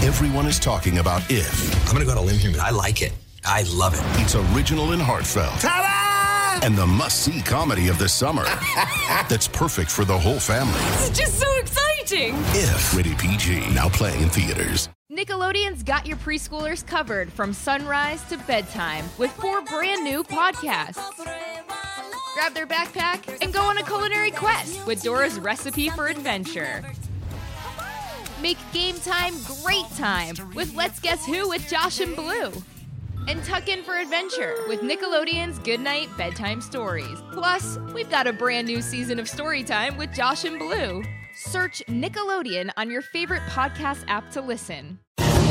Everyone is talking about If. I'm going to go on a limb here, but I like it. I love it. It's original and heartfelt. Ta-da! And the must-see comedy of the summer. That's perfect for the whole family. It's just so exciting. If. Rated PG. Now playing in theaters. Nickelodeon's got your preschoolers covered from sunrise to bedtime with 4 brand new podcasts. Grab their backpack and go on a culinary quest with Dora's Recipe for Adventure. Make game time great time with Let's Guess Who with Josh and Blue. And tuck in for adventure with Nickelodeon's Goodnight Bedtime Stories. Plus, we've got a brand new season of Storytime with Josh and Blue. Search Nickelodeon on your favorite podcast app to listen.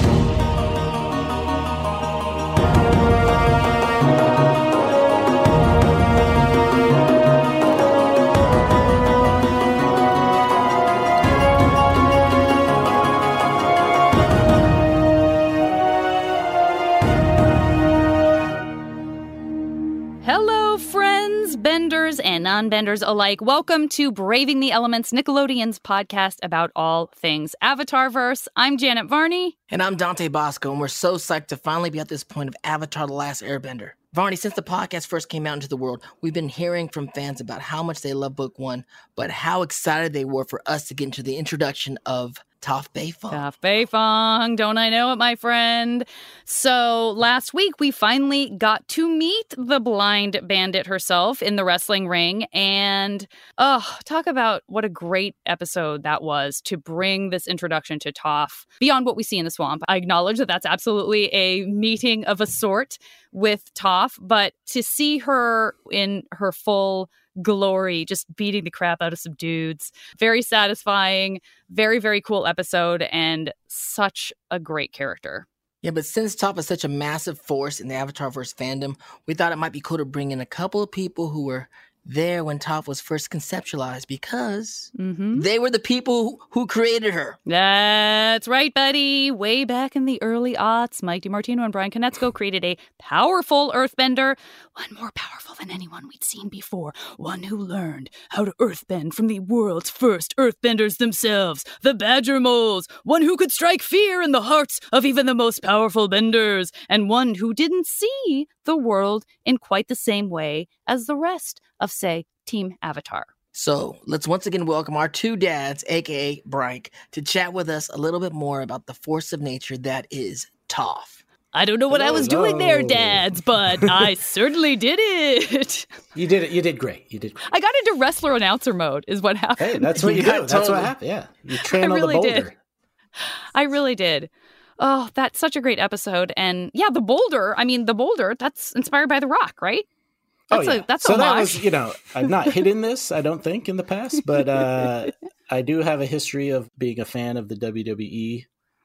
Hello, friends, benders and non-benders alike. Welcome to Braving the Elements, Nickelodeon's podcast about all things Avatarverse. I'm Janet Varney. And I'm Dante Bosco, and we're so psyched to finally be at this point of Avatar: The Last Airbender. Varney, since the podcast first came out into the world, we've been hearing from fans about how much they love Book 1, but how excited they were for us to get into the introduction of Toph Beifong. Toph Beifong, don't I know it, my friend? So last week, we finally got to meet the blind bandit herself in the wrestling ring. And, talk about what a great episode that was to bring this introduction to Toph beyond what we see in the swamp. I acknowledge that that's absolutely a meeting of a sort with Toph, but to see her in her full glory, just beating the crap out of some dudes. Very satisfying, very, very cool episode, and such a great character. Yeah, but since Toph is such a massive force in the Avatarverse fandom, we thought it might be cool to bring in a couple of people who were there when Toph was first conceptualized, because they were the people who created her. That's right, buddy. Way back in the early aughts, Mike DiMartino and Brian Konietzko created a powerful earthbender, one more powerful than anyone we'd seen before, one who learned how to earthbend from the world's first earthbenders themselves, the Badger Moles, one who could strike fear in the hearts of even the most powerful benders, and one who didn't see the world in quite the same way as the rest of, say, Team Avatar. So let's once again welcome our 2 dads, aka Brank, to chat with us a little bit more about the force of nature that is Toph. I don't know what I was doing there, dads, but I certainly did it. You did it. You did great. I got into wrestler announcer mode is what happened. Hey, that's what you do. That's what happened. Yeah. You train on the boulder. I really did. Oh, that's such a great episode. And yeah, the boulder, that's inspired by The Rock, right? That's so a that was, I've not hidden this, I don't think, in the past, but I do have a history of being a fan of the WWE.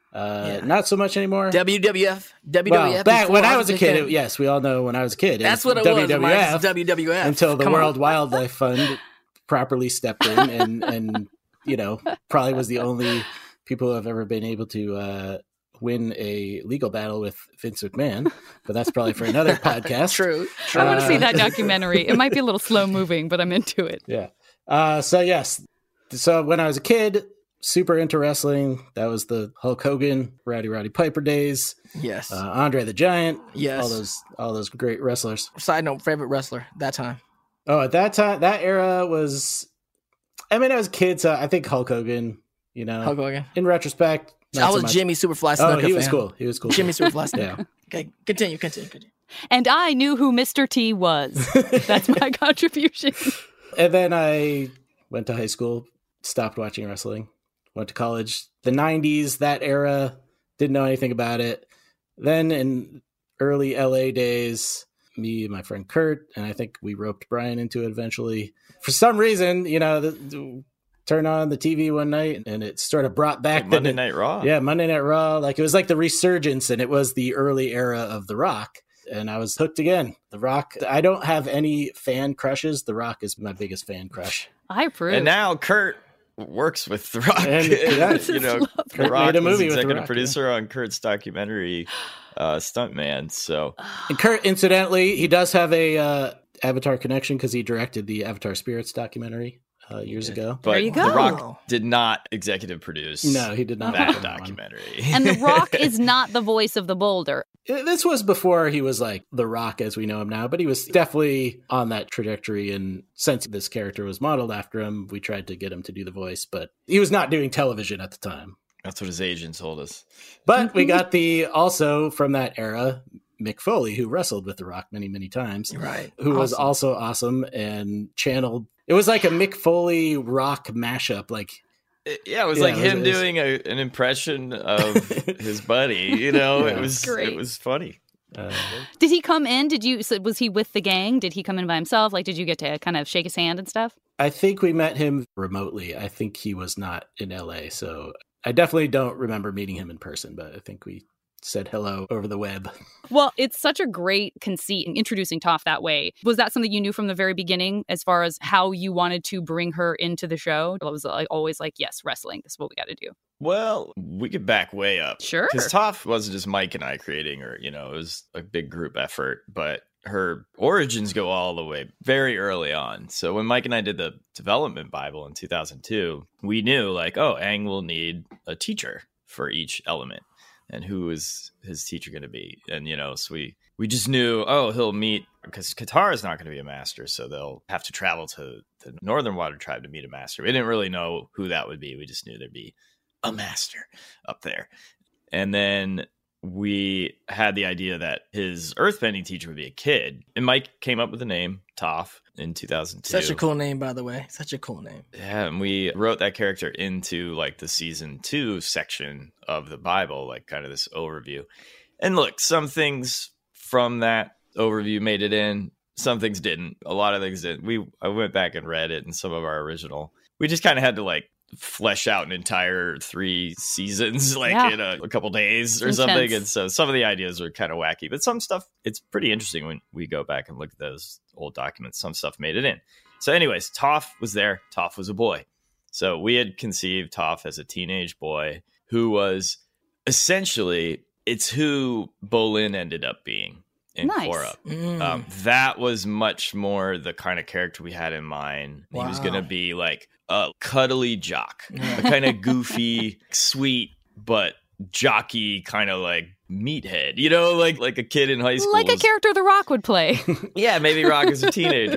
Not so much anymore. WWF. Well, back when I was a kid, yes, we all know when I was a kid. That's what it was. WWF. Until the World Wildlife Fund properly stepped in and probably was the only people who have ever been able to win a legal battle with Vince McMahon, but that's probably for another podcast. True. I want to see that documentary. It might be a little slow moving, but I'm into it. Yeah. So when I was a kid, super into wrestling. That was the Hulk Hogan, Roddy Piper days. Yes. Andre the Giant. Yes. All those great wrestlers. Side note, favorite wrestler that time. Oh, at that time, that era was, I was a kid, so I think Hulk Hogan, Hulk Hogan. In retrospect, I was Jimmy Superfly Snuka fan. He was cool. Jimmy Superfly Snuka. Yeah. Okay, continue. And I knew who Mr. T was. That's my contribution. And then I went to high school, stopped watching wrestling, went to college. The 90s, that era, didn't know anything about it. Then in early LA days, me and my friend Kurt, and I think we roped Brian into it eventually. For some reason, turn on the TV one night and it sort of brought back Monday Night Raw. Yeah, Monday Night Raw. Like it was like the resurgence, and it was the early era of The Rock. And I was hooked again. The Rock, I don't have any fan crushes. The Rock is my biggest fan crush. I approve. And now Kurt works with The Rock. And, Kurt Rock made a movie was executive producer on Kurt's documentary Stuntman. So, and Kurt, incidentally, he does have a Avatar connection because he directed the Avatar Spirits documentary. years ago. But there you go. The Rock did not executive produce. No, he did not. That documentary. And The Rock is not the voice of the boulder. This was before he was like The Rock as we know him now, but he was definitely on that trajectory. And since this character was modeled after him, we tried to get him to do the voice, but he was not doing television at the time. That's what his agent told us. But we got also from that era, Mick Foley, who wrestled with The Rock many, many times. Right. Who was also awesome and channeled. It was like a Mick Foley Rock mashup. It was like him doing an impression of his buddy. You know, It was funny. Did he come in? Was he with the gang? Did he come in by himself? Like, did you get to kind of shake his hand and stuff? I think we met him remotely. I think he was not in LA. So I definitely don't remember meeting him in person, but I think we said hello over the web. Well, it's such a great conceit in introducing Toph that way. Was that something you knew from the very beginning as far as how you wanted to bring her into the show? It was always like, yes, wrestling. This is what we got to do. Well, we could back way up. Sure. Because Toph wasn't just Mike and I creating her, it was a big group effort, but her origins go all the way very early on. So when Mike and I did the development Bible in 2002, we knew Aang will need a teacher for each element. And who is his teacher going to be? And, so we just knew, he'll meet, because Katara is not going to be a master. So they'll have to travel to the Northern Water Tribe to meet a master. We didn't really know who that would be. We just knew there'd be a master up there. And then we had the idea that his earthbending teacher would be a kid. And Mike came up with the name Toph in 2002. Such a cool name, by the way. Such a cool name. Yeah, and we wrote that character into the season 2 section of the Bible, kind of this overview. And look, some things from that overview made it in, some things didn't. A lot of things didn't. I went back and read it, and some of our original. We just kind of had to flesh out an entire 3 seasons in a couple days or something. And so some of the ideas were kind of wacky, but some stuff, it's pretty interesting when we go back and look at those old documents. Some stuff made it in. So anyways, Toph was there. Toph was a boy. So we had conceived Toph as a teenage boy who was essentially, it's who Bolin ended up being in Korra. That was much more the kind of character we had in mind. Wow. He was going to be a cuddly jock, a kind of goofy, sweet, but jockey kind of meathead, like a kid in high school. Like a character The Rock would play. Yeah, maybe Rock as a teenager,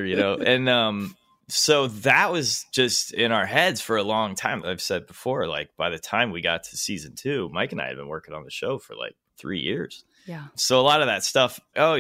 And so that was just in our heads for a long time. I've said before, by the time we got to season 2, Mike and I had been working on the show for 3 years. Yeah. So a lot of that stuff,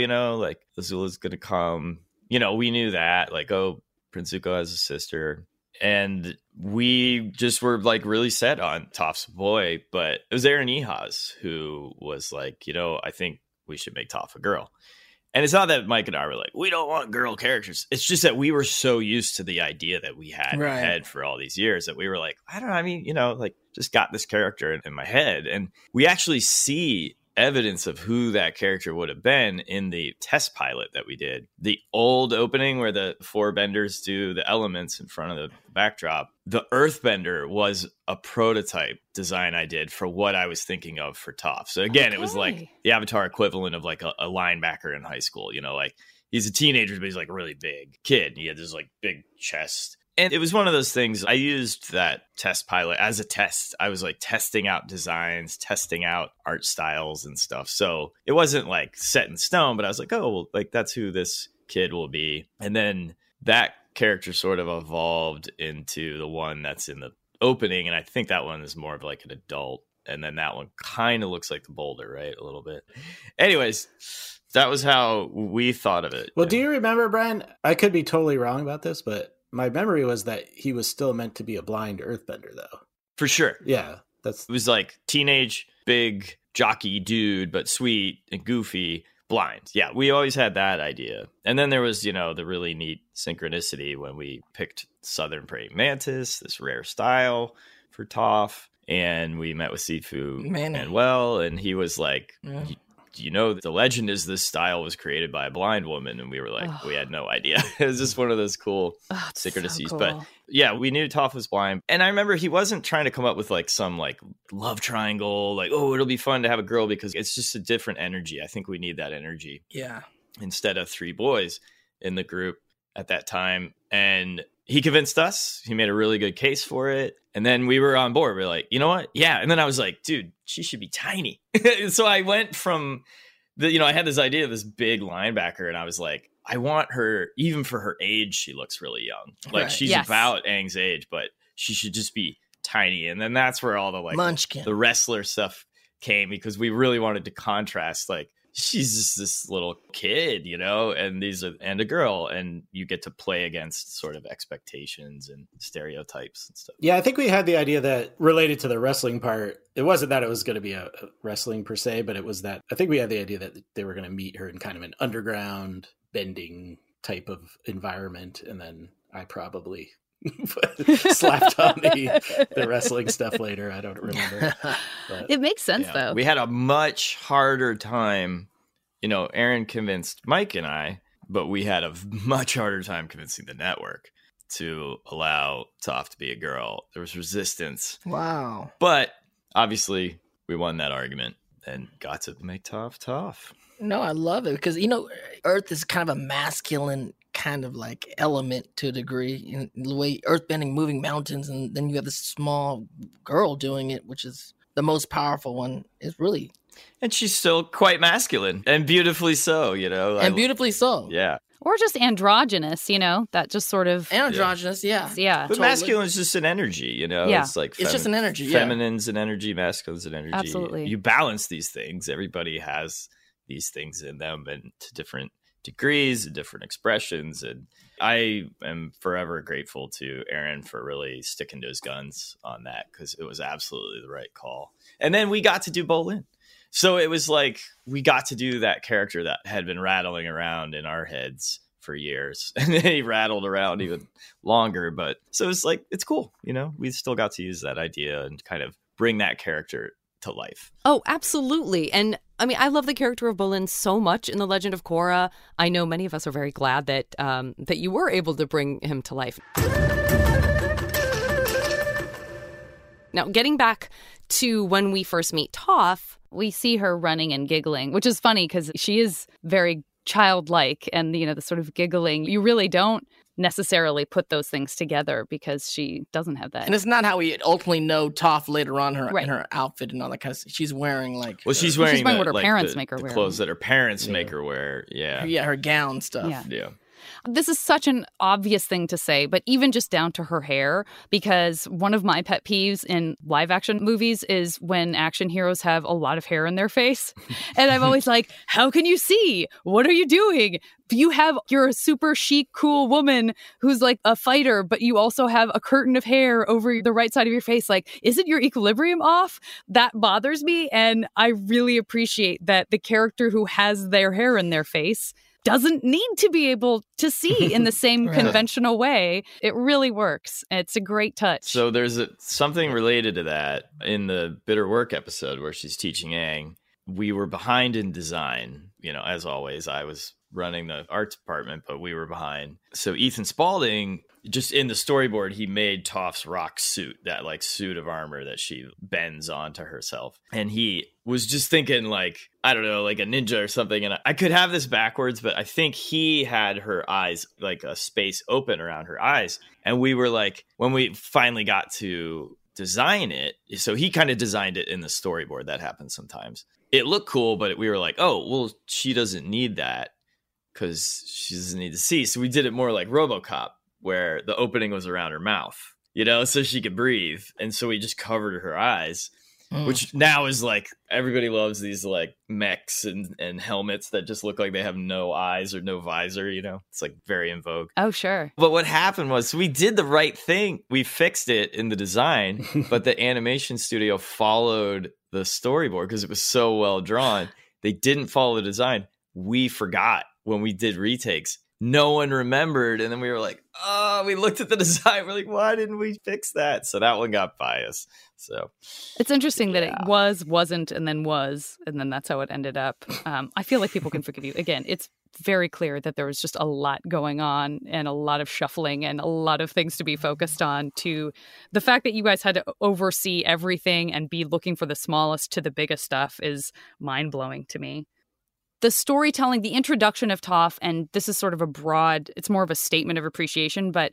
Azula's going to come, we knew that, Prince Zuko has a sister. And we just were really set on Toph's boy, but it was Aaron Ehasz who was I think we should make Toph a girl. And it's not that Mike and I were we don't want girl characters. It's just that we were so used to the idea that we had in our head for all these years that we were I don't know, just got this character in my head. And we actually see evidence of who that character would have been in the test pilot that we did. The old opening where the 4 benders do the elements in front of the backdrop. The earthbender was a prototype design I did for what I was thinking of for Toph. So again, It was the Avatar equivalent of a linebacker in high school. He's a teenager, but he's a really big kid. He had this big chest. And it was one of those things, I used that test pilot as a test. I was testing out designs, testing out art styles and stuff. So it wasn't set in stone, but I was that's who this kid will be. And then that character sort of evolved into the one that's in the opening. And I think that one is more of an adult. And then that one kind of looks like the boulder, right? A little bit. Anyways, that was how we thought of it. Well, do you remember, Brian? I could be totally wrong about this, but my memory was that he was still meant to be a blind earthbender, though. For sure. Yeah. It was teenage, big, jockey dude, but sweet and goofy, blind. Yeah, we always had that idea. And then there was, the really neat synchronicity when we picked Southern Praying Mantis, this rare style for Toph. And we met with Sifu Manuel, and he was the legend is this style was created by a blind woman. And we were we had no idea. It was just one of those cool synchronicities. So cool. But yeah, we knew Toph was blind. And I remember he wasn't trying to come up with some love triangle, it'll be fun to have a girl, because it's just a different energy. I think we need that energy. Yeah. Instead of 3 boys in the group at that time. And he convinced us. He made a really good case for it. And then we were on board. We were like, you know what? Yeah. And then I was like, dude, she should be tiny. So I went from I had this idea of this big linebacker, and I was like, I want her, even for her age, she looks really young. Like Right. she's about Aang's age, but she should just be tiny. And then that's where all the Munchkin. the wrestler stuff came, because we really wanted to contrast, like, she's just this little kid, and a girl, and you get to play against sort of expectations and stereotypes and stuff. Yeah, I think we had the idea that related to the wrestling part, it wasn't that it was going to be a wrestling per se, but it was that I think we had the idea that they were going to meet her in kind of an underground bending type of environment. And then I probably slapped on the wrestling stuff later. I don't remember. But It makes sense, Yeah. though. We had a much harder time. Aaron convinced Mike and I, but we had a much harder time convincing the network to allow Toph to be a girl. There was resistance. Wow. But obviously, we won that argument and got to make Toph. No, I love it because, Earth is kind of a masculine kind of like element to a degree in the way earthbending, moving mountains, and then you have this small girl doing it, which is the most powerful one. Is really And she's still quite masculine and beautifully so, and beautifully so. Yeah. Or just androgynous, that just sort of. Androgynous, yeah. Yeah. But Totally. masculine is just an energy, Yeah. It's like It's just an energy, yeah. Feminine's an energy, masculine's an energy. Absolutely. You balance these things. Everybody has these things in them, and to different degrees and different expressions. And I am forever grateful to Aaron for really sticking to his guns on that, because it was absolutely the right call. And then we got to do Bolin. So it was like we got to do that character that had been rattling around in our heads for years, and then he rattled around even longer. But so it's like, it's cool. We still got to use that idea and kind of bring that character to life. Oh, absolutely. And I mean, I love the character of Bolin so much in The Legend of Korra. I know many of us are very glad that that you were able to bring him to life. Now, getting back to when we first meet Toph, We see her running and giggling, which is funny because she is very childlike, and the sort of giggling, you really don't necessarily put those things together because she doesn't have that. And it's not how we ultimately know Toph later on Right. in her outfit and all that kind of stuff. She's wearing like Well, she's wearing what her like, parents make her wear. clothes that her parents make her wear. Yeah. her gown stuff. Yeah. Yeah. This is such an obvious thing to say, but even just down to her hair, because one of my pet peeves in live action movies is when action heroes have a lot of hair in their face. And I'm always like, how can you see? What are you doing? You're a super chic, cool woman who's like a fighter, but you also have a curtain of hair over the right side of your face. Like, isn't your equilibrium off? That bothers me. And I really appreciate that the character who has their hair in their face doesn't need to be able to see in the same Right. conventional way. It really works. It's a great touch. So there's something related to that in the Bitter Work episode where she's teaching Aang. We were behind in design. As always, I was running the art department, but we were behind. So Ethan Spalding, just in the storyboard, he made Toph's rock suit, that like suit of armor that she bends onto herself. And he was just thinking like, I don't know, like a ninja or something. And I could have this backwards, but I think he had her eyes, like a space open around her eyes. And we were like, when we finally got to design it, so he kind of designed it in the storyboard. That happens sometimes. It looked cool, but we were like, oh, well, she doesn't need that because she doesn't need to see. So we did it more like RoboCop, where the opening was around her mouth, so she could breathe. And so we just covered her eyes, which now is like, everybody loves these like mechs and helmets that just look like they have no eyes or no visor, it's like very in vogue. Oh, sure. But what happened was we did the right thing. We fixed it in the design, but the animation studio followed the storyboard because it was so well drawn. They didn't follow the design. We forgot when we did retakes. No one remembered. And then we were like, oh, we looked at the design. We're like, why didn't we fix that? So that one got biased. So It's interesting that it wasn't, and then was, and then that's how it ended up. I feel like people can forgive you. Again, it's very clear that there was just a lot going on and a lot of shuffling and a lot of things to be focused on, to the fact that you guys had to oversee everything and be looking for the smallest to the biggest stuff is mind-blowing to me. The storytelling, the introduction of Toph, and this is sort of it's more of a statement of appreciation, but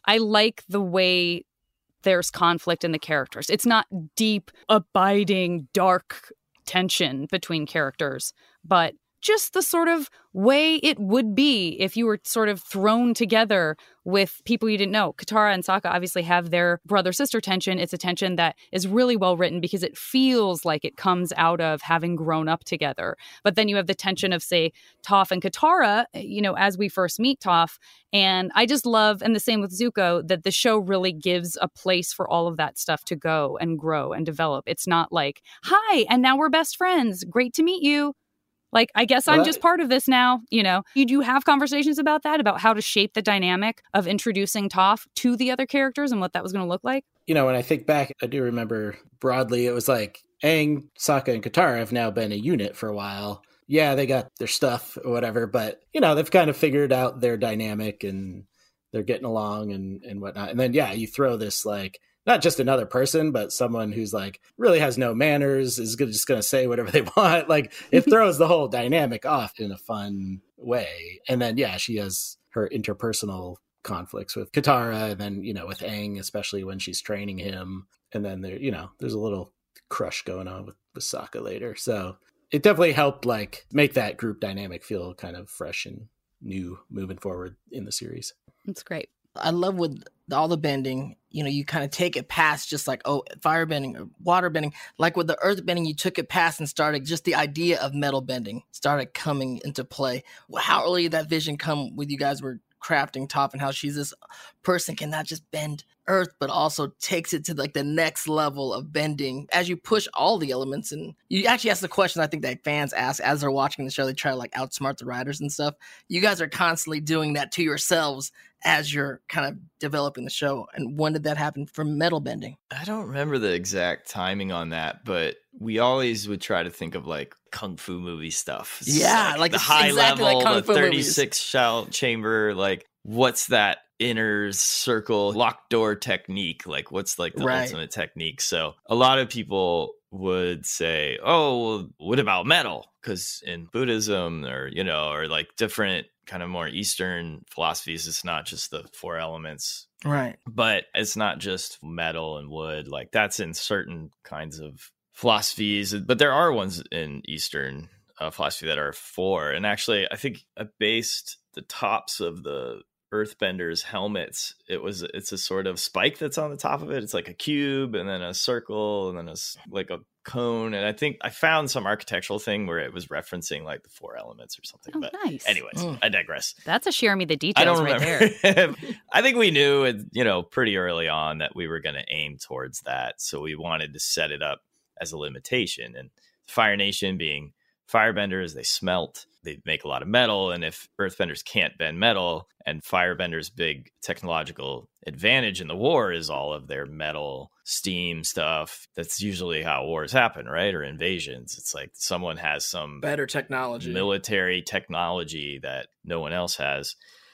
I like the way there's conflict in the characters. It's not deep, abiding, dark tension between characters, but just the sort of way it would be if you were sort of thrown together with people you didn't know. Katara and Sokka obviously have their brother-sister tension. It's a tension that is really well written because it feels like it comes out of having grown up together. But then you have the tension of, say, Toph and Katara, as we first meet Toph. And I just love, and the same with Zuko, that the show really gives a place for all of that stuff to go and grow and develop. It's not like, hi, and now we're best friends. Great to meet you. Like, I guess I'm just part of this now, You do have conversations about that, about how to shape the dynamic of introducing Toph to the other characters and what that was going to look like? When I think back, I do remember broadly, it was like Aang, Sokka, and Katara have now been a unit for a while. Yeah, they got their stuff or whatever, but, they've kind of figured out their dynamic and they're getting along and whatnot. And then, you throw this, like, not just another person, but someone who's like really has no manners, is just going to say whatever they want. Like, it throws the whole dynamic off in a fun way. And then, she has her interpersonal conflicts with Katara, and then, with Aang, especially when she's training him. And then there's a little crush going on with Sokka later. So it definitely helped like make that group dynamic feel kind of fresh and new moving forward in the series. It's great. I love with all the bending, you kind of take it past just like, fire bending or water bending. Like with the earth bending, you took it past and started just the idea of metal bending started coming into play. How early did that vision come with you guys were crafting Toph, and how she's this person can not just bend earth, but also takes it to like the next level of bending as you push all the elements. And you actually ask the question I think that fans ask as they're watching the show. They try to like outsmart the writers and stuff. You guys are constantly doing that to yourselves as you're kind of developing the show. And when did that happen for metal bending? I don't remember the exact timing on that, but we always would try to think of like kung fu movie stuff. Yeah, like the high exactly level, like the 36 shell chamber. Like, what's that inner circle locked door technique? Like, what's like the ultimate technique? So a lot of people would say, oh, well, what about metal? Because in Buddhism or like different kind of more Eastern philosophies, it's not just the four elements. Right. But it's not just metal and wood. Like, that's in certain kinds of philosophies, but there are ones in Eastern philosophy that are four. And actually, I think I based the tops of the Earthbenders' helmets. It's a sort of spike that's on the top of it. It's like a cube and then a circle and then like a cone. And I think I found some architectural thing where it was referencing like the four elements or something. Oh, but nice. Anyways, I digress. That's a share me the details I don't right remember. there. I think we knew, pretty early on that we were going to aim towards that. So we wanted to set it up as a limitation. And Fire Nation being firebenders, they smelt, they make a lot of metal. And if earthbenders can't bend metal, and firebenders' big technological advantage in the war is all of their metal steam stuff, that's usually how wars happen, right? Or invasions. It's like someone has some better technology, military technology that no one else has.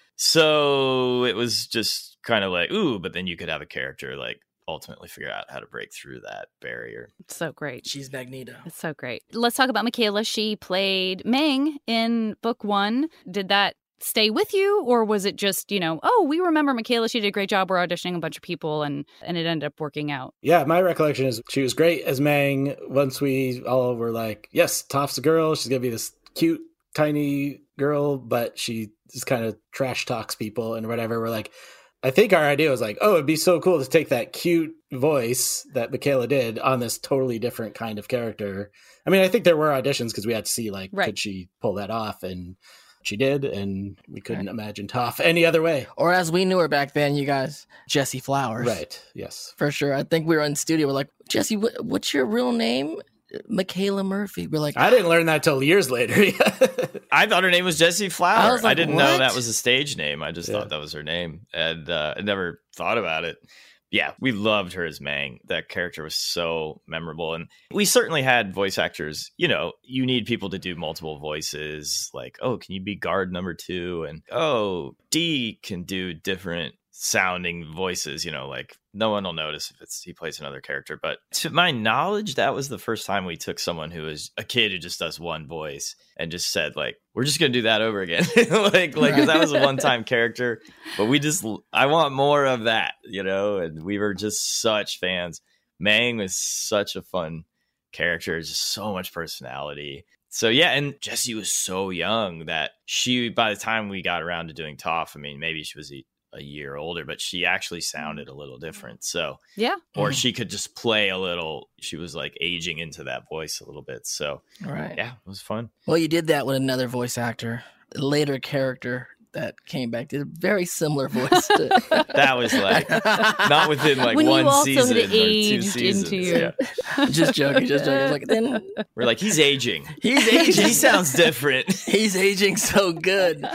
So it was just kind of like, ooh, but then you could have a character like ultimately figure out how to break through that barrier. It's so great. She's Magneto. It's so great. Let's talk about Michaela. She played Meng in book 1. Did that stay with you, or was it just, we remember Michaela, she did a great job, we're auditioning a bunch of people, and it ended up working out? Yeah, my recollection is she was great as Meng. Once we all were like, yes, Toph's a girl, she's gonna be this cute, tiny girl, but she just kind of trash talks people and whatever. We're like, I think our idea was like, it'd be so cool to take that cute voice that Michaela did on this totally different kind of character. I mean, I think there were auditions because we had to see, like, could she pull that off? And she did, and we couldn't imagine Toph any other way. Or as we knew her back then, you guys, Jessie Flowers. Right, yes. For sure. I think we were in studio, we're like, Jessie, what's your real name? Michaela Murphy. We're like, I didn't learn that till years later. I thought her name was Jessie Flower. Like, I didn't know that was a stage name. I just thought that was her name, and I never thought about it. Yeah, we loved her as Meng. That character was so memorable, and we certainly had voice actors. You need people to do multiple voices. Like, can you be guard number 2? And D can do different sounding voices, like no one will notice if he plays another character. But to my knowledge, that was the first time we took someone who is a kid who just does one voice and just said, like, we're just gonna do that over again. Because that was a one-time character, but I want more of that, and we were just such fans. Mang was such a fun character, just so much personality. So yeah, and Jessie was so young that by the time we got around to doing Toph, I mean, maybe she was a year older, but she actually sounded a little different. So yeah, or she could just play a little. She was like aging into that voice a little bit. So right, yeah, it was fun. Well, you did that with another voice actor, a later character that came back, did a very similar voice to that was like not within like when one you also season had or 2 aged seasons. into your... Yeah. just joking. Like, then We're like, he's aging. He's aging. He sounds different. He's aging so good.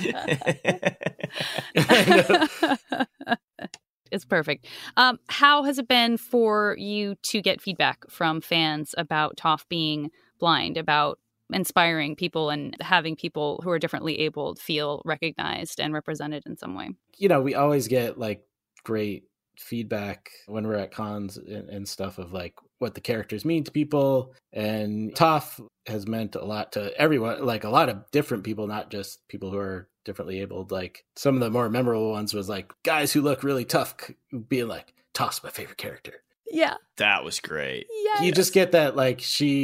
It's perfect. How has it been for you to get feedback from fans about Toph being blind, about inspiring people and having people who are differently abled feel recognized and represented in some way? We always get like great feedback when we're at cons and stuff of like what the characters mean to people. And Toph has meant a lot to everyone, like a lot of different people, not just people who are differently abled. Like some of the more memorable ones was like guys who look really tough being like, Toph's my favorite character. Yeah. That was great. Yeah. You just get that like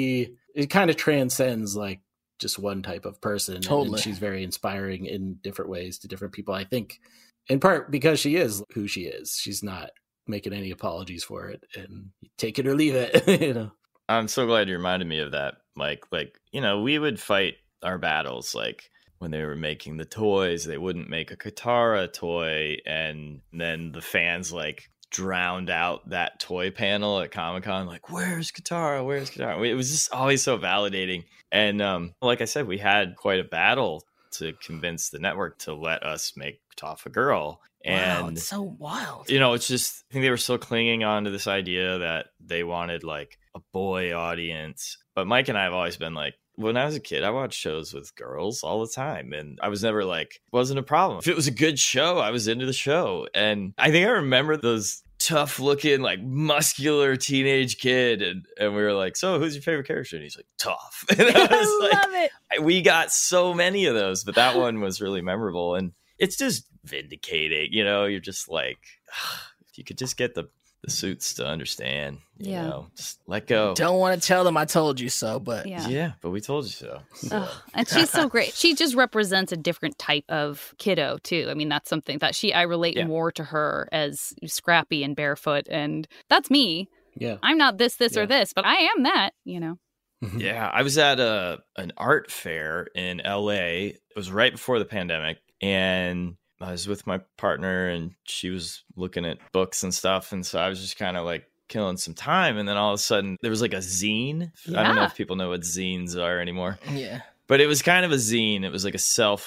it kind of transcends like just one type of person. Totally. And she's very inspiring in different ways to different people. I think in part because she is who she is. She's not making any apologies for it, and take it or leave it. I'm so glad you reminded me of that, Mike. Like, we would fight our battles. Like when they were making the toys, they wouldn't make a Katara toy. And then the fans like drowned out that toy panel at Comic-Con, like, where's Katara? Where's Katara? It was just always so validating. And like I said, we had quite a battle to convince the network to let us make Toph a girl. And wow, it's so wild. It's just, I think they were still clinging on to this idea that they wanted like a boy audience. But Mike and I have always been like, when I was a kid, I watched shows with girls all the time. And I was never like, wasn't a problem. If it was a good show, I was into the show. And I think I remember those tough looking, like muscular teenage kid. And we were like, so who's your favorite character? And he's like, Toph. And I was love it. We got so many of those, but that one was really memorable. And it's just vindicating, you're just like, if you could just get the suits to understand, just let go. Don't want to tell them I told you so, but yeah, but we told you so. And she's so great. She just represents a different type of kiddo too. I mean, that's something that I relate more to her as scrappy and barefoot, and that's me. Yeah, I'm not this or this, but I am that. Yeah, I was at an art fair in LA. It was right before the pandemic, and I was with my partner and she was looking at books and stuff. And so I was just kind of like killing some time. And then all of a sudden there was like a zine. Yeah. I don't know if people know what zines are anymore. Yeah. But it was kind of a zine. It was like a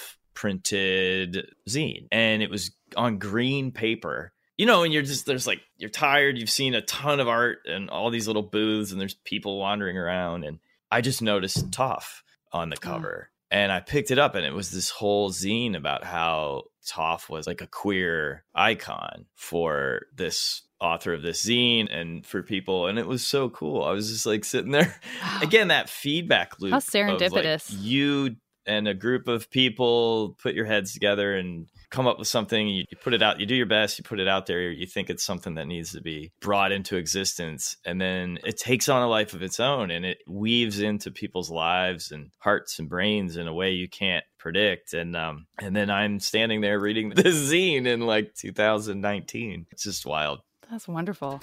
self-printed zine. And it was on green paper. And you're tired. You've seen a ton of art and all these little booths and there's people wandering around. And I just noticed Toph on the cover. And I picked it up and it was this whole zine about how Toph was like a queer icon for this author of this zine and for people. And it was so cool. I was just like sitting there. Wow. Again, that feedback loop. How serendipitous. Of, like, you and a group of people put your heads together and come up with something. You put it out, you do your best, you put it out there, you think it's something that needs to be brought into existence. And then it takes on a life of its own and it weaves into people's lives and hearts and brains in a way you can't predict. And then I'm standing there reading this zine in like 2019. It's just wild. That's wonderful.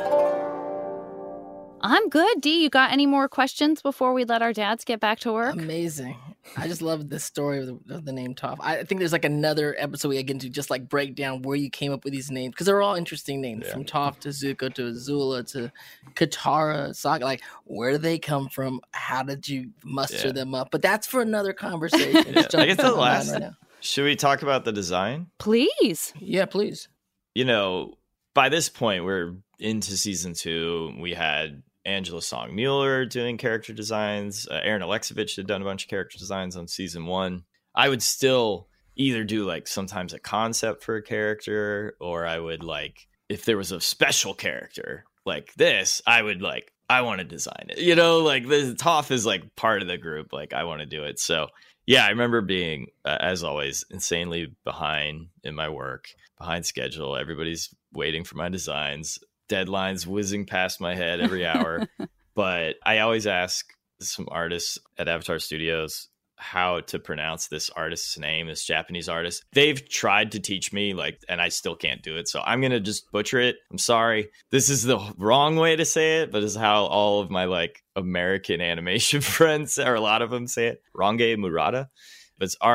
I'm good. Dee, you got any more questions before we let our dads get back to work? Amazing. I just love the story of the name Toph. I think there's like another episode we get into just like break down where you came up with these names because they're all interesting names from Toph to Zuko to Azula to Katara, Sokka. Like, where do they come from? How did you muster them up? But that's for another conversation. I guess the last. Right now. Should we talk about the design? Please. Yeah, please. By this point, we're into season 2. We had Angela Song Mueller doing character designs. Aaron Alexovich had done a bunch of character designs on season 1. I would still either do like sometimes a concept for a character, or I would like, if there was a special character like this, I want to design it, you know, like the Toph is like part of the group. Like I want to do it. So yeah, I remember being, as always, insanely behind in my work, behind schedule. Everybody's waiting for my designs, deadlines whizzing past my head every hour. But I always ask some artists at Avatar Studios how to pronounce this artist's name, this Japanese artist. They've tried to teach me, like, and I still can't do it. So I'm going to just butcher it. I'm sorry. This is the wrong way to say it, but it's how all of my like American animation friends, or a lot of them say it. Range Murata. But it's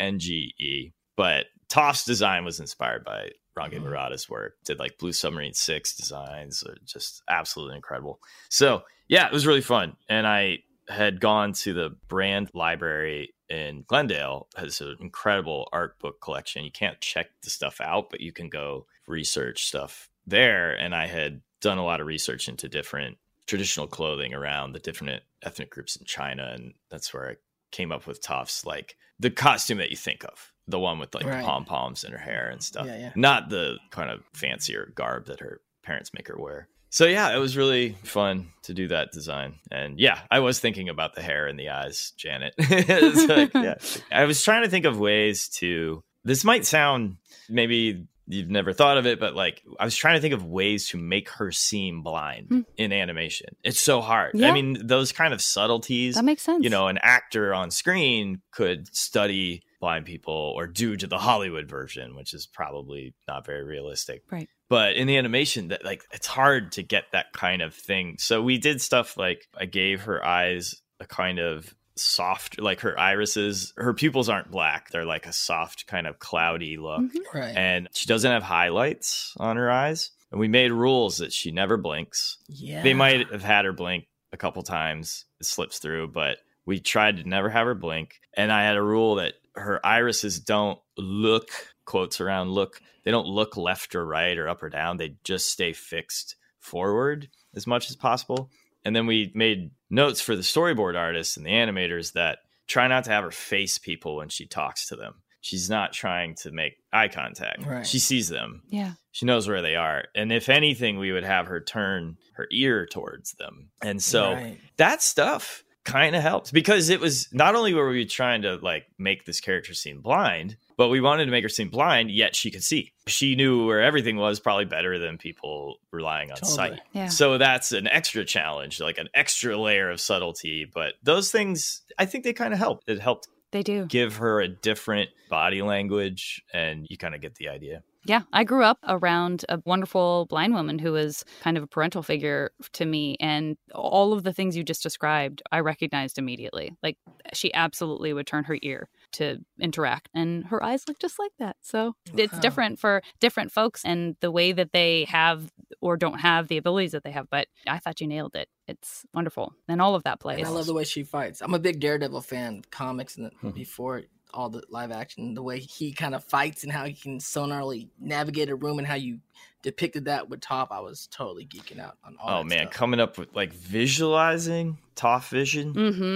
Range. But Toph's design was inspired by Range Murata's work. Did like Blue Submarine 6 designs, just absolutely incredible. So yeah, it was really fun. And I had gone to the Brand Library in Glendale. It has an incredible art book collection. You can't check the stuff out, but you can go research stuff there. And I had done a lot of research into different traditional clothing around the different ethnic groups in China. And that's where I came up with Toph's, like the costume that you think of, the one with like the pom-poms in her hair and stuff. Not the kind of fancier garb that her parents make her wear. So yeah, it was really fun to do that design. And yeah, I was thinking about the hair and the eyes, Janet. It's like, yeah. I was trying to think of ways to, this might sound, maybe you've never thought of it, but like I was trying to think of ways to make her seem blind in animation. It's so hard. Yeah. I mean, those kind of subtleties. That makes sense. You know, an actor on screen could study blind people or do to the Hollywood version, which is probably not very realistic. Right. But in the animation, that like it's hard to get that kind of thing. So we did stuff like I gave her eyes a kind of soft, like her irises, her pupils aren't black. They're like a soft kind of cloudy look. Mm-hmm. Right. And she doesn't have highlights on her eyes. And we made rules that she never blinks. Yeah. They might have had her blink a couple times. It slips through, but we tried to never have her blink. And I had a rule that her irises don't look, quotes around look, they don't look left or right or up or down. They just stay fixed forward as much as possible. And then we made notes for the storyboard artists and the animators that try not to have her face people when she talks to them. She's not trying to make eye contact. Right. She sees them. Yeah. She knows where they are. And if anything, we would have her turn her ear towards them. And so that stuff kind of helped, because it was not only were we trying to like make this character seem blind, but we wanted to make her seem blind, yet she could see. She knew where everything was probably better than people relying on sight. Yeah. So that's an extra challenge, like an extra layer of subtlety. But those things, I think they kind of helped. It helped. They do. Give her a different body language, and you kind of get the idea. Yeah, I grew up around a wonderful blind woman who was kind of a parental figure to me. And all of the things you just described, I recognized immediately. Like, she absolutely would turn her ear to interact, and her eyes look just like that. So it's different for different folks and the way that they have or don't have the abilities that they have. But I thought you nailed it. It's wonderful. And all of that plays. And I love the way she fights. I'm a big Daredevil fan, comics and before all the live action, the way he kind of fights and how he can so narrowly navigate a room and how you depicted that with Toph, I was totally geeking out on all that stuff. Coming up with like visualizing Toph vision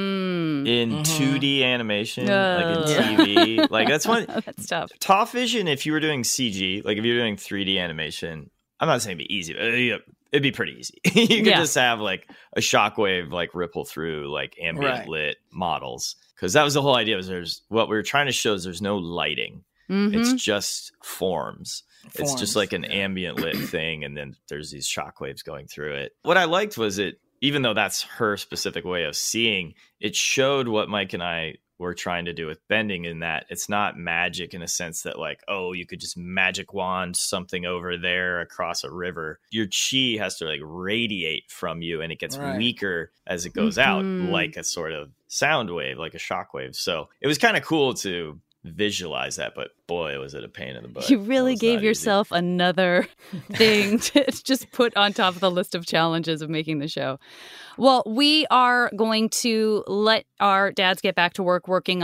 in 2D animation, like in TV. Like that's one. That's tough. Toph vision, if you were doing CG, like if you're doing 3D animation, I'm not saying it'd be easy, but it'd be pretty easy. You could just have like a shockwave like ripple through like ambient lit models. Because that was the whole idea, was what we were trying to show is there's no lighting. It's just forms. It's just like an ambient lit thing, and then there's these shockwaves going through it. What I liked was it, even though that's her specific way of seeing, it showed what Mike and I were trying to do with bending, in that it's not magic in a sense that like, oh, you could just magic wand something over there across a river. Your chi has to like radiate from you, and it gets weaker as it goes out, like a sort of sound wave, like a shock wave. So it was kind of cool to visualize that, but boy, was it a pain in the butt. You really gave yourself another thing to just put on top of the list of challenges of making the show. Well, we are going to let our dads get back to work working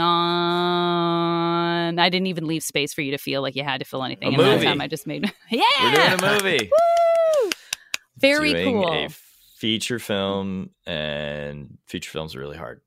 on... I didn't even leave space for you to feel like you had to fill anything in that time. I just made... Yeah! We're doing a movie. Woo! Very doing cool. A feature film, and feature films are really hard.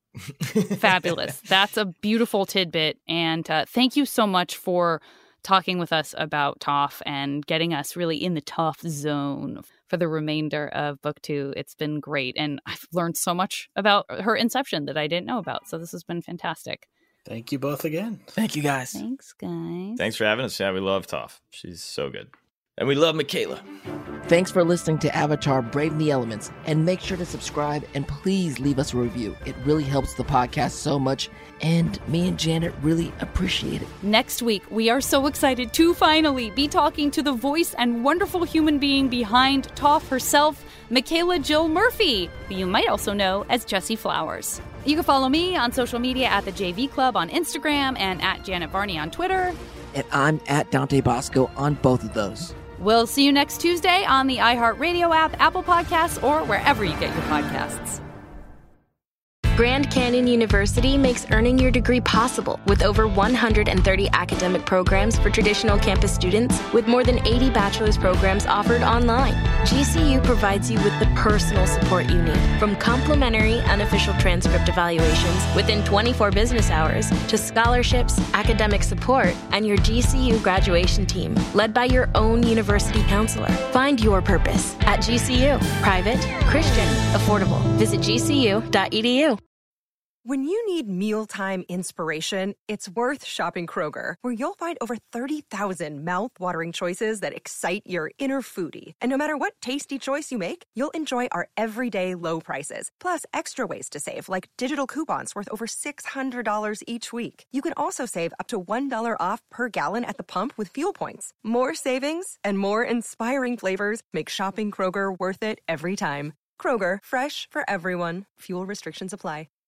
Fabulous. That's a beautiful tidbit. And thank you so much for talking with us about Toph and getting us really in the Toph zone for the remainder of book 2. It's been great. And I've learned so much about her inception that I didn't know about. So this has been fantastic. Thank you both again. Thank you, guys. Thanks, guys. Thanks for having us. Yeah, we love Toph. She's so good. And we love Michaela. Thanks for listening to Avatar Brave the Elements, and make sure to subscribe and please leave us a review. It really helps the podcast so much, and me and Janet really appreciate it. Next week, we are so excited to finally be talking to the voice and wonderful human being behind Toph herself, Michaela Jill Murphy, who you might also know as Jessie Flowers. You can follow me on social media at the JV Club on Instagram and at Janet Varney on Twitter. And I'm at Dante Bosco on both of those. We'll see you next Tuesday on the iHeartRadio app, Apple Podcasts, or wherever you get your podcasts. Grand Canyon University makes earning your degree possible with over 130 academic programs for traditional campus students, with more than 80 bachelor's programs offered online. GCU provides you with the personal support you need, from complimentary unofficial transcript evaluations within 24 business hours to scholarships, academic support, and your GCU graduation team, led by your own university counselor. Find your purpose at GCU. Private, Christian, affordable. Visit gcu.edu. When you need mealtime inspiration, it's worth shopping Kroger, where you'll find over 30,000 mouth-watering choices that excite your inner foodie. And no matter what tasty choice you make, you'll enjoy our everyday low prices, plus extra ways to save, like digital coupons worth over $600 each week. You can also save up to $1 off per gallon at the pump with fuel points. More savings and more inspiring flavors make shopping Kroger worth it every time. Kroger, fresh for everyone. Fuel restrictions apply.